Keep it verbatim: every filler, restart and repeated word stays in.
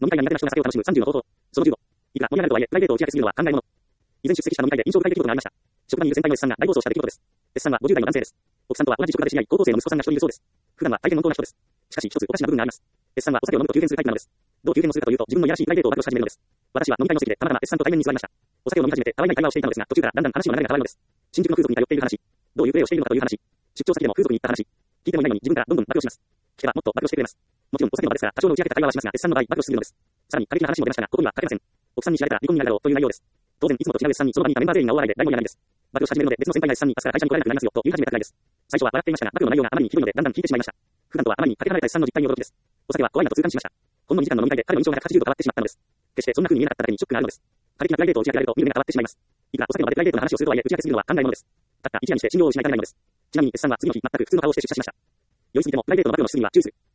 飲み会が苦手な人が酒を楽しむさんじゅうの方法。そのじゅうご。いくら盛り上がるとはいえ、プライベートを打ち明けすぎるのは考えもの。以前出席した飲み会で印象深い出来事がありました。職場にいる先輩の S さんが大暴走した出来事です。S さんはごじゅう代の男性です。奥さんとは同じ職場で知り合い、高校生の息子さんが一人いるそうです。普段は大変温厚な人です。しかし一つおかしな部分があります。S さんはお酒を飲むと急変するタイプなのです。どう急変をするかというと、自分のいやらしいプライベートを暴露し始めるのです。私は飲み会の席でたまたま S さんと対面に座りました。お酒を飲み始めてたわいない会話をしていたのですが、途中からだんだん話の流れが変わるのです。新宿の風俗に通っている話。どういうプレーをしているのかという話。出張先でも風俗に行った話。聞いてもいないのに自分からどんどん暴露します。聞けばもっと暴露してくれます。もちろんお酒の場ですから多少の打ち明けた会話はしますが、S さんの場合暴露しすぎるのです。さらに過激な話も出ましたが、ここには書けません。奥さんに知られたら離婚になるだろうという内容です。当然いつもと違う S さんにその場にいたメンバー全員が大笑いで誰も言わないんです。暴露し始めるので別の先輩が S さんに明日から会社に来られなくなりますよと言い始めたくらいです。最初は笑っていましたが、暴露の内容があまりにひどいのでだんだん聞いてしまいました。普段とはあまりにかけ離れた S さんの実態に驚きです。お酒は怖いなと痛感しました。ほんのにじかんの飲み会で彼の印象がひゃくはちじゅうど変わってしまったのです。決してそんな風に見えなかっただけにショックがあるのです。過激なプライベートを打ち明けられると見る目が変わってしまいます。いくらお酒の場でプライベートな話をするとはいえ打ち明けすぎるのは考えものです。たった一夜にして信用を失いかねないのです。ちなみに S さんは次の日全く普通の顔をして出社しました。酔いすぎてもプライベートの暴露のしすぎは注意する。